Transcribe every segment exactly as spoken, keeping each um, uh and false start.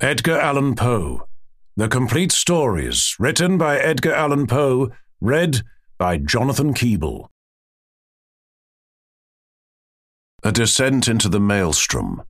Edgar Allan Poe. The Complete Stories, written by Edgar Allan Poe, read by Jonathan Keeble. A Descent into the Maelstrom.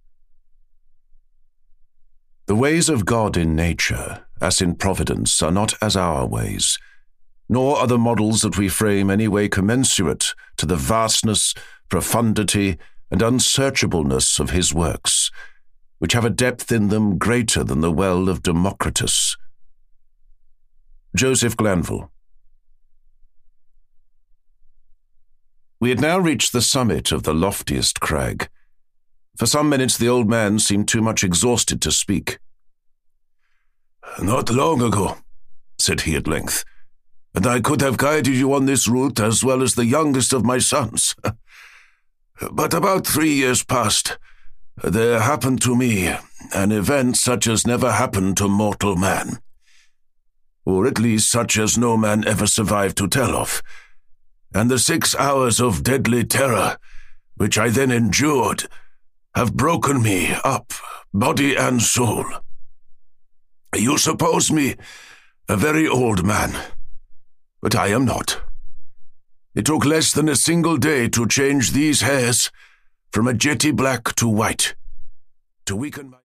The ways of God in nature, as in providence, are not as our ways, nor are the models that we frame any way commensurate to the vastness, profundity, and unsearchableness of his works, which have a depth in them greater than the well of Democritus. Joseph Glanville. We had now reached the summit of the loftiest crag. For some minutes the old man seemed too much exhausted to speak. "Not long ago," said he at length, "and I could have guided you on this route as well as the youngest of my sons. But about three years past, there happened to me an event such as never happened to mortal man, or at least such as no man ever survived to tell of, and the six hours of deadly terror which I then endured have broken me up, body and soul. You suppose me a very old man, but I am not. It took less than a single day to change these hairs from a jetty black to white, to weaken my